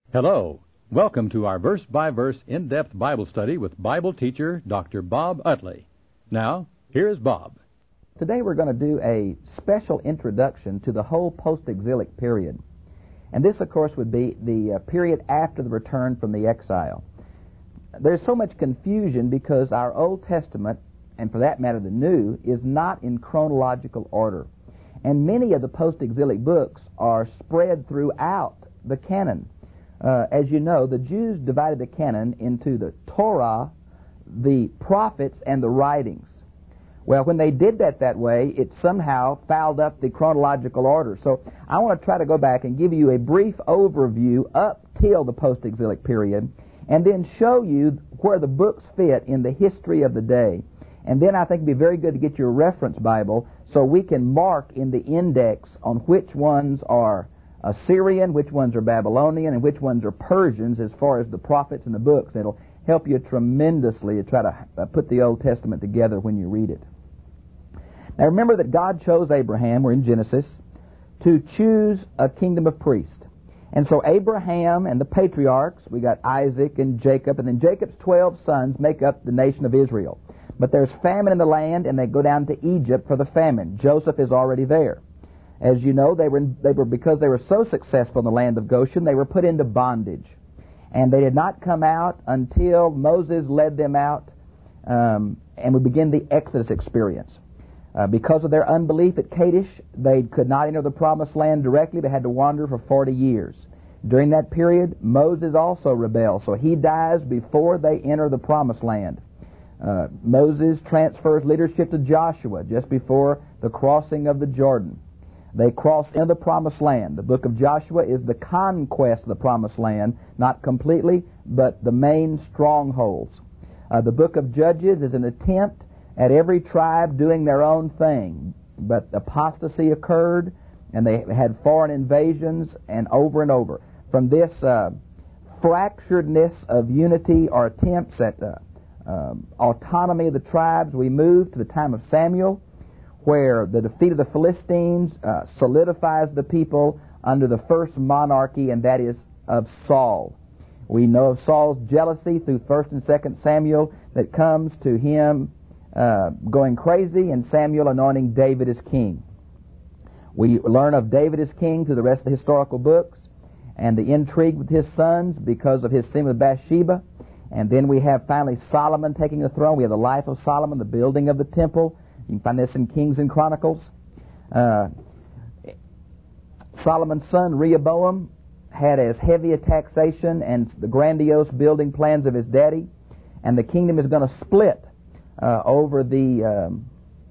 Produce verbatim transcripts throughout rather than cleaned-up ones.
Hello. Welcome to our verse-by-verse in-depth Bible study with Bible teacher Doctor Bob Utley. Now, here's Bob. Today we're going to do a special introduction to the whole post-exilic period. And this, of course, would be the uh, period after the return from the exile. There's so much confusion because our Old Testament, and for that matter the New, is not in chronological order. And many of the post-exilic books are spread throughout the canon. Uh, as you know, the Jews divided the canon into the Torah, the prophets, and the writings. Well, when they did that that way, it somehow fouled up the chronological order. So I want to try to go back and give you a brief overview up till the post-exilic period, and then show you where the books fit in the history of the day. And then I think it would be very good to get your reference Bible so we can mark in the index on which ones are Assyrian, which ones are Babylonian, and which ones are Persians as far as the prophets and the books. It'll help you tremendously to try to uh, put the Old Testament together when you read it. Now remember that God chose Abraham, we're in Genesis, to choose a kingdom of priests. And so Abraham and the patriarchs, we got Isaac and Jacob, and then Jacob's twelve sons make up the nation of Israel. But there's famine in the land, and they go down to Egypt for the famine. Joseph is already there. As you know, they were, in, they were because they were so successful in the land of Goshen, they were put into bondage. And they did not come out until Moses led them out, um, and we begin the Exodus experience. Uh, because of their unbelief at Kadesh, they could not enter the promised land directly. They had to wander for forty years. During that period, Moses also rebelled, so he dies before they enter the promised land. Uh, Moses transfers leadership to Joshua just before the crossing of the Jordan. They cross into the promised land. The book of Joshua is the conquest of the promised land, not completely, but the main strongholds. Uh, the book of Judges is an attempt at every tribe doing their own thing. But apostasy occurred, and they had foreign invasions, and over and over. From this uh, fracturedness of unity or attempts at uh, uh, autonomy of the tribes, we move to the time of Samuel, where the defeat of the Philistines uh, solidifies the people under the first monarchy, and that is of Saul. We know of Saul's jealousy through First and Second Samuel that comes to him uh, going crazy, and Samuel anointing David as king. We learn of David as king through the rest of the historical books, and the intrigue with his sons because of his sin with Bathsheba. And then we have finally Solomon taking the throne. We have the life of Solomon, the building of the temple. You can find this in Kings and Chronicles. Uh, Solomon's son Rehoboam had as heavy a taxation and the grandiose building plans of his daddy, and the kingdom is going to split uh, over the um,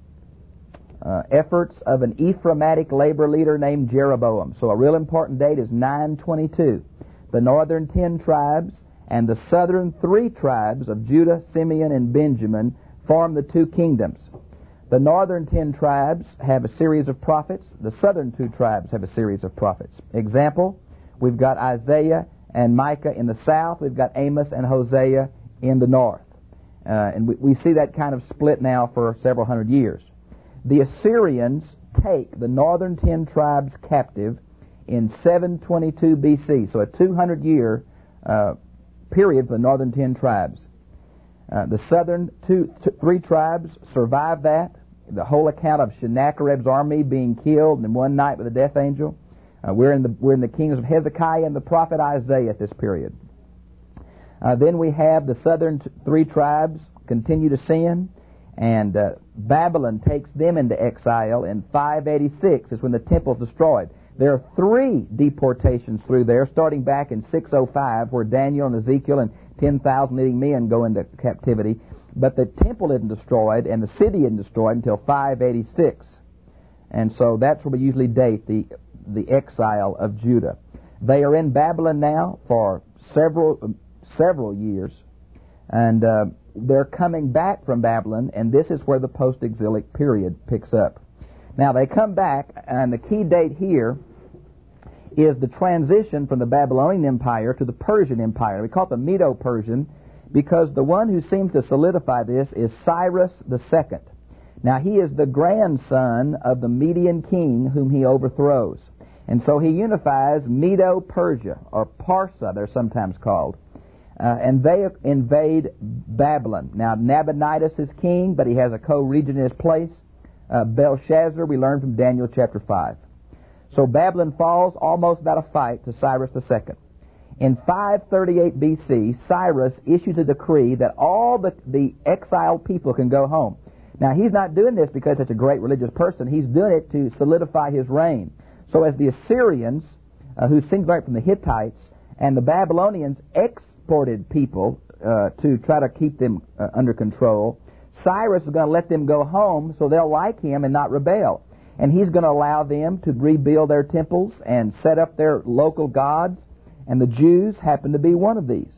uh, efforts of an Ephraimitic labor leader named Jeroboam. So a real important date is nine twenty-two. The northern ten tribes and the southern three tribes of Judah, Simeon, and Benjamin form the two kingdoms. The northern ten tribes have a series of prophets. The southern two tribes have a series of prophets. Example, we've got Isaiah and Micah in the south. We've got Amos and Hosea in the north. Uh, and we, we see that kind of split now for several hundred years. The Assyrians take the northern ten tribes captive in seven twenty-two B C, so a two hundred year uh, period for the northern ten tribes. Uh, the southern two, two, three tribes survive that. The whole account of Sennacherib's army being killed in one night with a death angel. Uh, we're in the we're in the kings of Hezekiah and the prophet Isaiah at this period. Uh, then we have the southern t- three tribes continue to sin, and uh, Babylon takes them into exile in five eighty-six. Is when the temple is destroyed. There are three deportations through there, starting back in six oh five, where Daniel and Ezekiel and ten thousand leading men go into captivity. But the temple isn't destroyed, and the city isn't destroyed until five eighty-six. And so that's where we usually date the the exile of Judah. They are in Babylon now for several several years, and uh, they're coming back from Babylon, and this is where the post-exilic period picks up. Now, they come back, and the key date here is the transition from the Babylonian Empire to the Persian Empire. We call it the Medo-Persian because the one who seems to solidify this is Cyrus the Second. Now, he is the grandson of the Median king whom he overthrows. And so he unifies Medo-Persia, or Parsa, they're sometimes called. Uh, and they invade Babylon. Now, Nabonidus is king, but he has a co-regent in his place. Uh, Belshazzar, we learn from Daniel chapter five. So Babylon falls almost without a fight to Cyrus the Second. In five thirty-eight B C, Cyrus issues a decree that all the, the exiled people can go home. Now, he's not doing this because he's a great religious person. He's doing it to solidify his reign. So as the Assyrians, uh, who seemed right from the Hittites, and the Babylonians exported people uh, to try to keep them uh, under control, Cyrus is going to let them go home so they'll like him and not rebel. And he's going to allow them to rebuild their temples and set up their local gods, and the Jews happen to be one of these.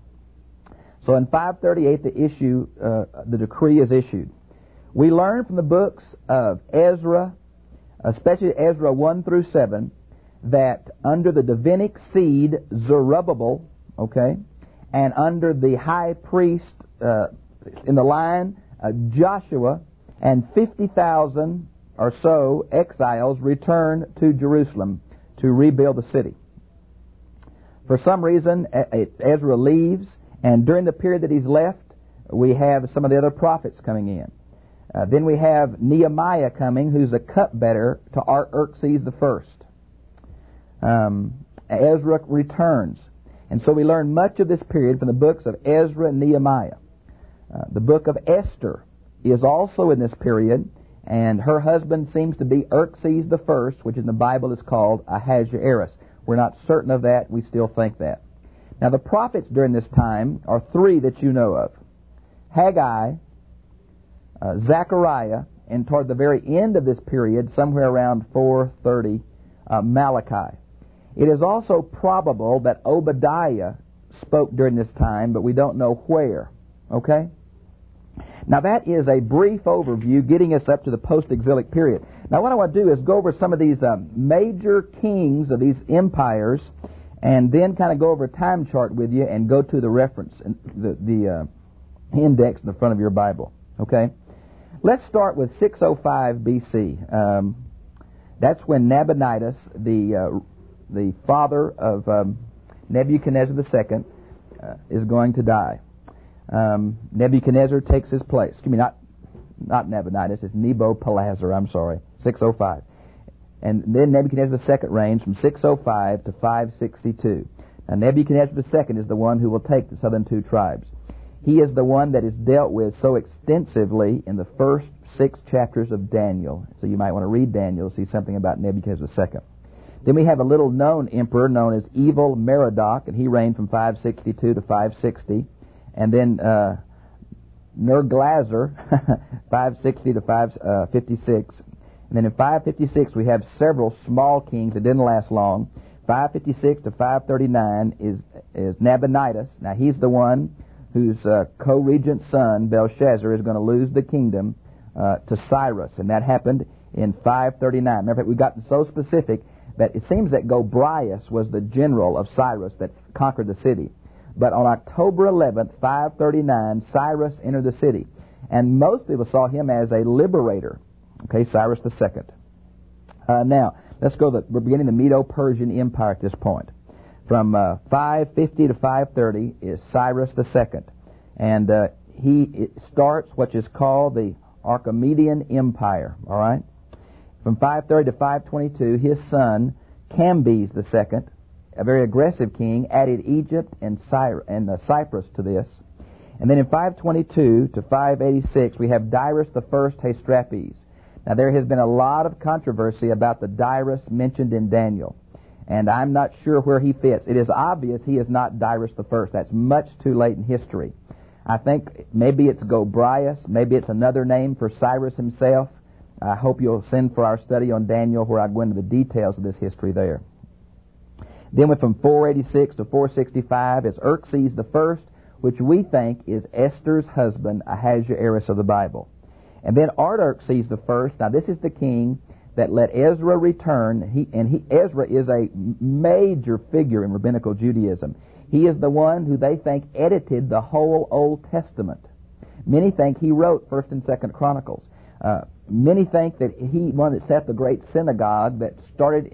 So in five thirty-eight, the issue, uh, the decree is issued. We learn from the books of Ezra, especially Ezra one through seven, that under the Davidic seed Zerubbabel, okay, and under the high priest uh, in the line uh, Joshua, and fifty thousand or so exiles return to Jerusalem to rebuild the city. For some reason, Ezra leaves, and during the period that he's left, we have some of the other prophets coming in. Uh, then we have Nehemiah coming, who's a cupbearer to Artaxerxes the First. Um, Ezra returns. And so we learn much of this period from the books of Ezra and Nehemiah. Uh, the book of Esther is also in this period, and her husband seems to be Xerxes the First, which in the Bible is called Ahasuerus. We're not certain of that. We still think that. Now, the prophets during this time are three that you know of. Haggai, uh, Zechariah, and toward the very end of this period, somewhere around four thirty, uh, Malachi. It is also probable that Obadiah spoke during this time, but we don't know where. Okay? Now, that is a brief overview getting us up to the post-exilic period. Now, what I want to do is go over some of these uh, major kings of these empires, and then kind of go over a time chart with you and go to the reference, the, the uh, index in the front of your Bible. Okay? Let's start with six oh five B C. Um, that's when Nabonidus, the uh, the father of um, Nebuchadnezzar the Second, uh, is going to die. Um, Nebuchadnezzar takes his place. Excuse me, not not Nabonidus, it's Nebuchadnezzar, I'm sorry, six oh five. And then Nebuchadnezzar the Second reigns from six oh five to five sixty-two. Now, Nebuchadnezzar the Second is the one who will take the southern two tribes. He is the one that is dealt with so extensively in the first six chapters of Daniel. So you might want to read Daniel, see something about Nebuchadnezzar the Second. Then we have a little-known emperor known as Evil Merodach, and he reigned from five sixty-two to five sixty. And then uh, Nergalazar, five sixty to five fifty-six. And then in five fifty-six we have several small kings that didn't last long. five fifty-six to five thirty-nine is is Nabonidus. Now he's the one whose uh, co-regent son, Belshazzar, is going to lose the kingdom uh, to Cyrus. And that happened in five thirty-nine. Remember, we've gotten so specific that it seems that Gobryas was the general of Cyrus that conquered the city. But on October eleventh, five thirty-nine, Cyrus entered the city. And most people saw him as a liberator. Okay, Cyrus the Second. Uh, now, let's go to the, we're beginning the Medo-Persian Empire at this point. From uh, five fifty to five thirty is Cyrus the Second. And uh, he it starts what is called the Archimedean Empire. All right? From five thirty to five twenty-two, his son, Cambyses the Second, a very aggressive king, added Egypt and, Cy- and uh, Cyprus to this. And then in five twenty-two to five eighty-six, we have Darius the First Hystaspes. Now, there has been a lot of controversy about the Darius mentioned in Daniel, and I'm not sure where he fits. It is obvious he is not Darius the First. That's much too late in history. I think maybe it's Gobryas, maybe it's another name for Cyrus himself. I hope you'll send for our study on Daniel where I go into the details of this history there. Then from four eighty-six to four sixty-five is Xerxes the First, which we think is Esther's husband, Ahasuerus of the Bible. And then Artaxerxes the First. Now, this is the king that let Ezra return, he, and he, Ezra is a major figure in rabbinical Judaism. He is the one who they think edited the whole Old Testament. Many think he wrote First and Second Chronicles. Uh, many think that he one that set the great synagogue that started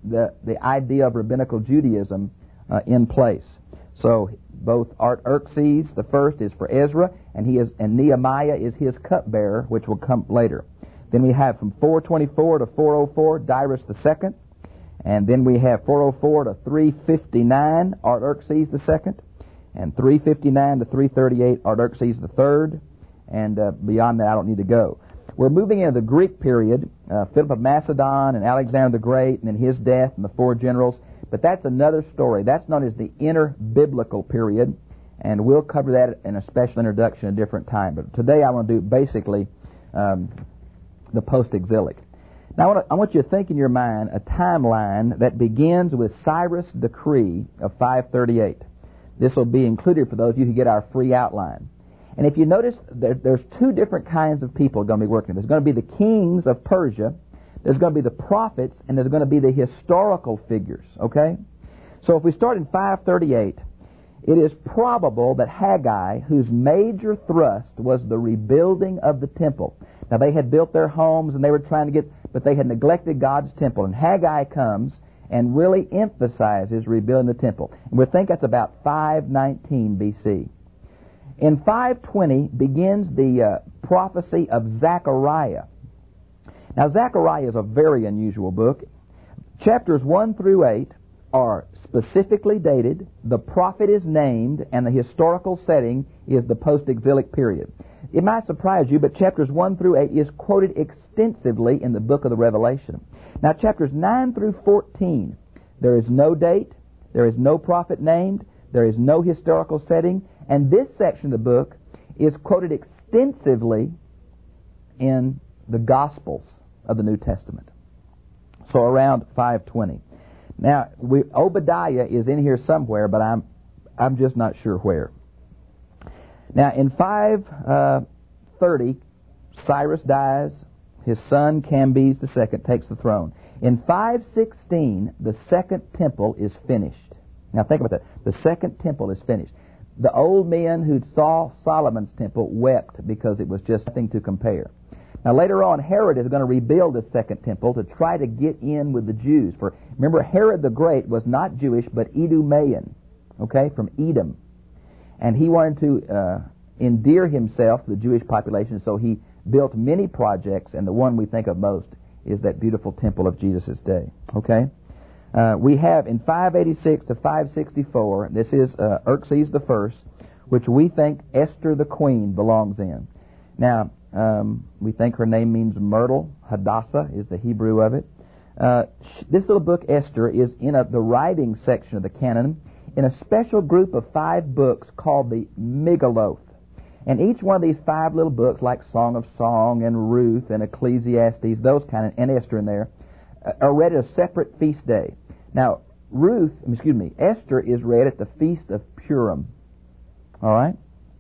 the, the idea of rabbinical Judaism uh, in place. So both Artaxerxes the first is for Ezra, and he is and Nehemiah is his cupbearer, which will come later. Then we have from four twenty-four to four oh four Darius the second, and then we have four oh four to three fifty-nine Artaxerxes the second, and three fifty-nine to three thirty-eight Artaxerxes the third, and uh, beyond that I don't need to go. We're moving into the Greek period, uh, Philip of Macedon and Alexander the Great, and then his death and the four generals. But that's another story. That's known as the inter-biblical period, and we'll cover that in a special introduction at a different time. But today I want to do basically um, the post-exilic. Now I want, to, I want you to think in your mind a timeline that begins with Cyrus' decree of five thirty-eight. This will be included for those of you who get our free outline. And if you notice, there, there's two different kinds of people going to be working. There's going to be the kings of Persia, there's going to be the prophets, and there's going to be the historical figures, okay? So if we start in five thirty-eight, it is probable that Haggai, whose major thrust was the rebuilding of the temple. Now, they had built their homes, and they were trying to get, but they had neglected God's temple. And Haggai comes and really emphasizes rebuilding the temple. And we think that's about five nineteen B C. In five twenty begins the uh, prophecy of Zechariah. Now, Zechariah is a very unusual book. Chapters one through eight are specifically dated, the prophet is named, and the historical setting is the post-exilic period. It might surprise you, but chapters one through eight is quoted extensively in the book of the Revelation. Now, chapters nine through fourteen, there is no date, there is no prophet named, there is no historical setting, and this section of the book is quoted extensively in the Gospels of the New Testament. So around five twenty. Now, we, Obadiah is in here somewhere, but I'm I'm just not sure where. Now, in five thirty, Cyrus dies. His son, Cambyses the second, takes the throne. In five sixteen, the second temple is finished. Now, think about that. The second temple is finished. The old men who saw Solomon's temple wept because it was just nothing to compare. Now, later on, Herod is going to rebuild the second temple to try to get in with the Jews. For remember, Herod the Great was not Jewish, but Edomian, okay, from Edom. And he wanted to uh, endear himself to the Jewish population, so he built many projects, and the one we think of most is that beautiful temple of Jesus' day, okay? Uh, we have in five eighty-six to five sixty-four, this is uh, Xerxes the first, which we think Esther the queen belongs in. Now, um, we think her name means myrtle. Hadassah is the Hebrew of it. Uh, this little book, Esther, is in a, the writing section of the canon in a special group of five books called the Megilloth. And each one of these five little books, like Song of Song and Ruth and Ecclesiastes, those kind of, and Esther in there, uh, are read at a separate feast day. Now, Ruth, excuse me, Esther is read at the Feast of Purim. All right?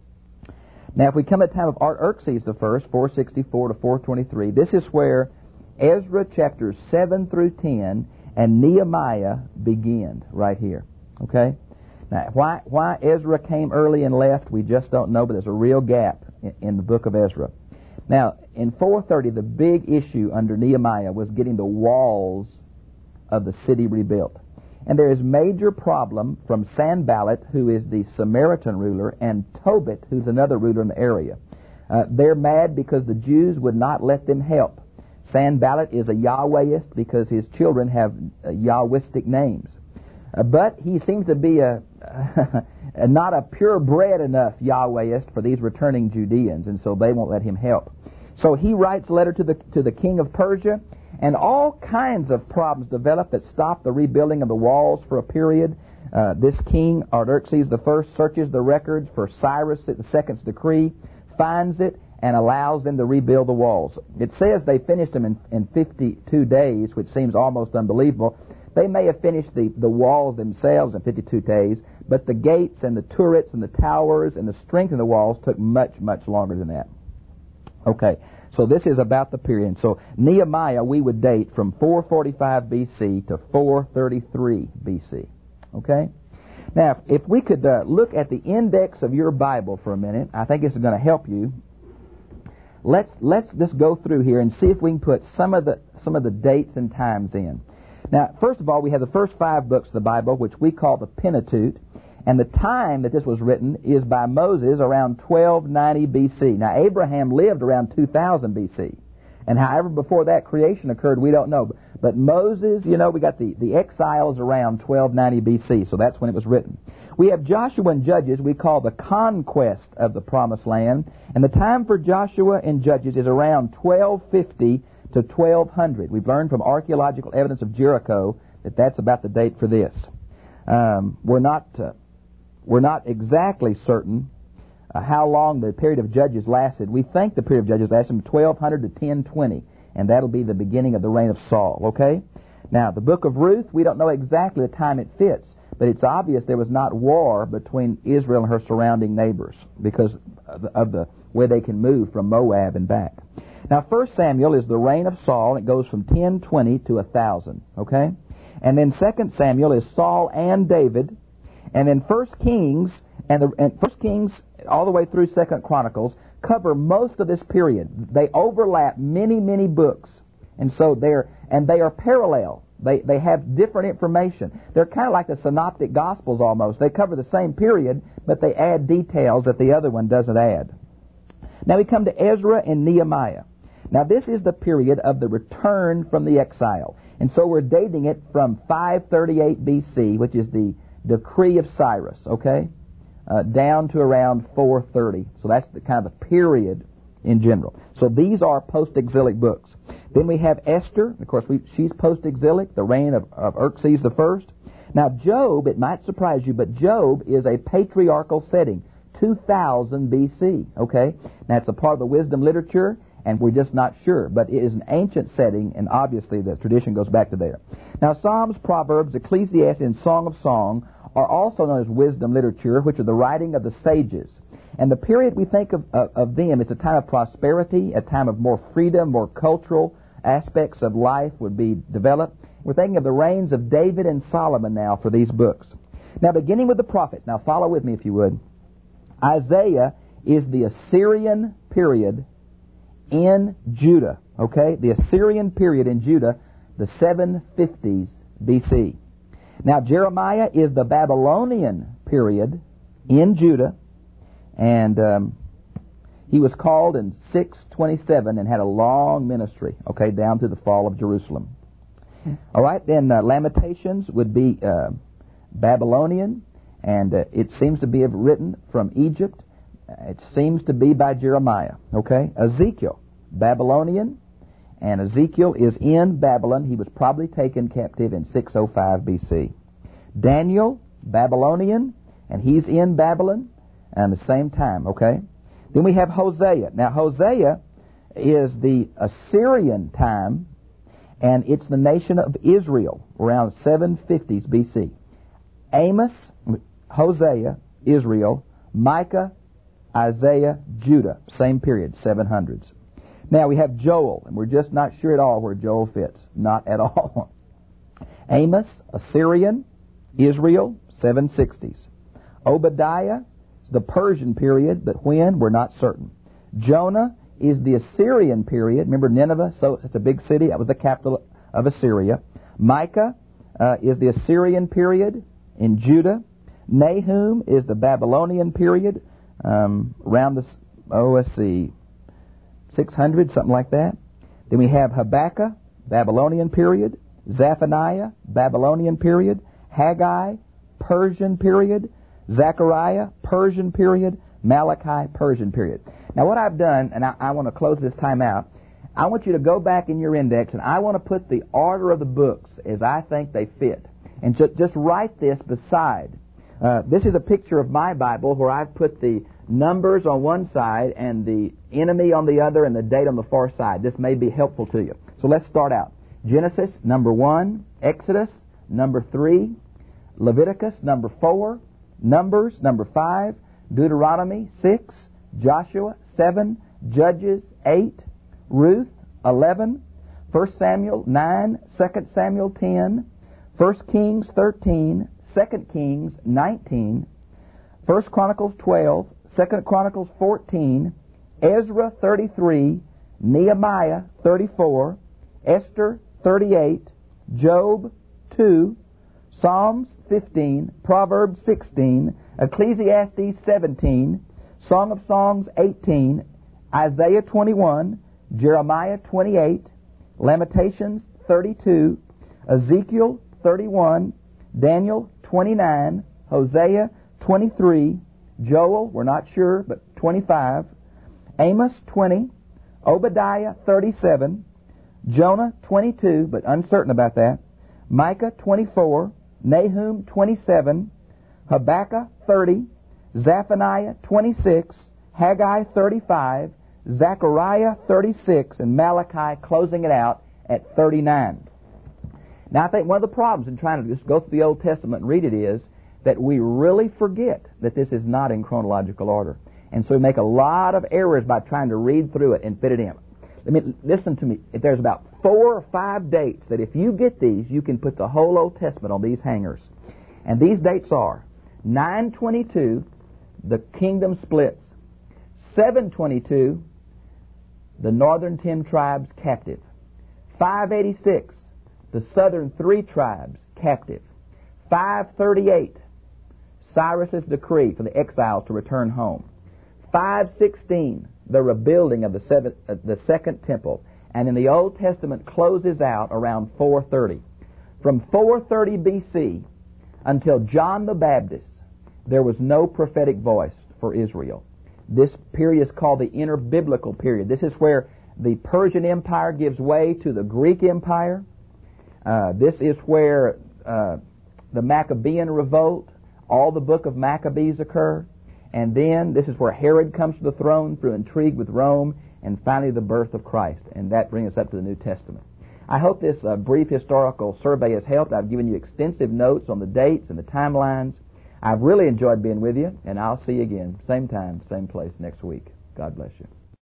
Now, if we come to the time of Artaxerxes the first, four sixty-four to four twenty-three, this is where Ezra chapters seven through ten and Nehemiah begin right here. Okay? Now, why why Ezra came early and left, we just don't know, but there's a real gap in, in the book of Ezra. Now, in four thirty, the big issue under Nehemiah was getting the walls of the city rebuilt. And there is major problem from Sanballat, who is the Samaritan ruler, and Tobit, who's another ruler in the area. Uh, they're mad because the Jews would not let them help. Sanballat is a Yahwehist because his children have uh, Yahwistic names. Uh, but he seems to be a, a not a purebred enough Yahwehist for these returning Judeans, and so they won't let him help. So he writes a letter to the to the king of Persia, and all kinds of problems develop that stop the rebuilding of the walls for a period. Uh, this king, Artaxerxes the first, searches the records for Cyrus the second's decree, finds it, and allows them to rebuild the walls. It says they finished them in, in fifty-two days, which seems almost unbelievable. They may have finished the, the walls themselves in fifty-two days, but the gates and the turrets and the towers and the strength of the walls took much, much longer than that. Okay, so this is about the period. So Nehemiah we would date from four forty-five B C to four thirty-three B C. Okay? Now, if we could uh, look at the index of your Bible for a minute, I think this is going to help you. Let's let's just go through here and see if we can put some of the some of the dates and times in. Now, first of all, we have the first five books of the Bible, which we call the Pentateuch. And the time that this was written is by Moses around twelve ninety B C. Now, Abraham lived around two thousand B C. And however before that creation occurred, we don't know. But Moses, you know, we got the, the exiles around twelve ninety B C, so that's when it was written. We have Joshua and Judges we call the conquest of the Promised Land. And the time for Joshua and Judges is around twelve fifty to twelve hundred. We've learned from archaeological evidence of Jericho that that's about the date for this. Um, we're not... Uh, We're not exactly certain uh, how long the period of Judges lasted. We think the period of Judges lasted from twelve hundred to ten twenty, and that'll be the beginning of the reign of Saul, okay? Now, the book of Ruth, we don't know exactly the time it fits, but it's obvious there was not war between Israel and her surrounding neighbors because of the, of the way they can move from Moab and back. Now, First Samuel is the reign of Saul, and it goes from ten twenty to one thousand, okay? And then Second Samuel is Saul and David. And then First Kings and the and First Kings all the way through Second Chronicles cover most of this period. They overlap many, many books, and so they're and they are parallel. They they have different information. They're kind of like the Synoptic Gospels almost. They cover the same period, but they add details that the other one doesn't add. Now we come to Ezra and Nehemiah. Now this is the period of the return from the exile, and so we're dating it from five thirty-eight B C, which is the decree of Cyrus, okay, uh, down to around four thirty. So that's the kind of the period in general. So these are post-exilic books. Then we have Esther. Of course, we, she's post-exilic, the reign of, of Xerxes the First. Now, Job, it might surprise you, but Job is a patriarchal setting, two thousand B C, okay? Now, it's a part of the wisdom literature, and we're just not sure. But it is an ancient setting, and obviously the tradition goes back to there. Now, Psalms, Proverbs, Ecclesiastes, and Song of Song are also known as wisdom literature, which are the writing of the sages. And the period we think of, of, of them is a time of prosperity, a time of more freedom, more cultural aspects of life would be developed. We're thinking of the reigns of David and Solomon now for these books. Now, beginning with the prophets. Now, follow with me if you would. Isaiah is the Assyrian period in Judah, okay? The Assyrian period in Judah, the seven fifties B C. Now, Jeremiah is the Babylonian period in Judah, and um, he was called in six twenty-seven and had a long ministry, okay, down to the fall of Jerusalem. All right, then uh, Lamentations would be uh, Babylonian, and uh, it seems to be written from Egypt. It seems to be by Jeremiah, okay? Ezekiel, Babylonian, and Ezekiel is in Babylon. He was probably taken captive in six oh five B C. Daniel, Babylonian, and he's in Babylon at the same time, okay? Then we have Hosea. Now, Hosea is the Assyrian time, and it's the nation of Israel around seven fifties B C. Amos, Hosea, Israel, Micah, Isaiah, Judah, same period, seven hundreds. Now we have Joel, and we're just not sure at all where Joel fits. Not at all. Amos, Assyrian, Israel, seven sixties. Obadiah, the Persian period, but when, we're not certain. Jonah is the Assyrian period. Remember Nineveh, so it's a big city. That was the capital of Assyria. Micah uh, is the Assyrian period in Judah. Nahum is the Babylonian period, um, around the, oh, let's see, six hundred, something like that. Then we have Habakkuk, Babylonian period. Zephaniah, Babylonian period. Haggai, Persian period. Zechariah, Persian period. Malachi, Persian period. Now what I've done, and I, I want to close this time out, I want you to go back in your index, and I want to put the order of the books as I think they fit. And ju- just write this beside. Uh, this is a picture of my Bible where I've put the numbers on one side and the enemy on the other and the date on the far side. This may be helpful to you. So let's start out. Genesis, number one. Exodus, number three. Leviticus, number four. Numbers, number five. Deuteronomy, six. Joshua, seven. Judges, eight. Ruth, eleven. First Samuel, nine. Second Samuel, ten. First Kings, thirteen. Second Kings, nineteen. First Chronicles, twelve. Second Chronicles, fourteen. Ezra, thirty-three. Nehemiah, thirty-four. Esther, thirty-eight. Job, two, Psalms fifteen, Proverbs sixteen, Ecclesiastes seventeen, Song of Songs eighteen, Isaiah twenty-one, Jeremiah twenty-eight, Lamentations thirty-two, Ezekiel thirty-one, Daniel twenty-nine, Hosea twenty-three, Joel, we're not sure, but twenty-five, Amos twenty, Obadiah thirty-seven, Jonah twenty-two, but uncertain about that, Micah twenty-four, Nahum twenty-seven, Habakkuk thirty, Zephaniah twenty-six, Haggai thirty-five, Zechariah thirty-six, and Malachi closing it out at thirty-nine. Now, I think one of the problems in trying to just go through the Old Testament and read it is that we really forget that this is not in chronological order. And so we make a lot of errors by trying to read through it and fit it in. Let me, listen to me. If there's about four or five dates that if you get these, you can put the whole Old Testament on these hangers. And these dates are nine twenty-two, the kingdom splits. seven twenty-two, the northern ten tribes captive. five eighty-six, the southern three tribes captive. five thirty-eight, Cyrus's decree for the exiles to return home. five sixteen, the rebuilding of the, seventh, uh, the second temple. And in the Old Testament closes out around four thirty. From four thirty B C until John the Baptist, there was no prophetic voice for Israel. This period is called the interbiblical period. This is where the Persian Empire gives way to the Greek Empire. Uh, this is where uh, the Maccabean revolt, all the book of Maccabees occur. And then this is where Herod comes to the throne through intrigue with Rome, and finally the birth of Christ. And that brings us up to the New Testament. I hope this uh, brief historical survey has helped. I've given you extensive notes on the dates and the timelines. I've really enjoyed being with you, and I'll see you again, same time, same place next week. God bless you.